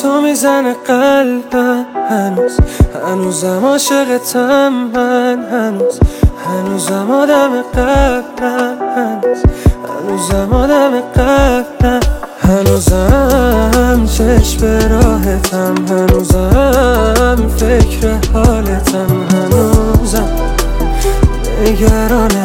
تو میزنه قلبم، هنوزم عاشقتم من، هنوزم آدم قبلم، هنوزم آدم قبلم، هنوزم چشم به راهتم، هنوزم فکر حالتم، هنوزم نگران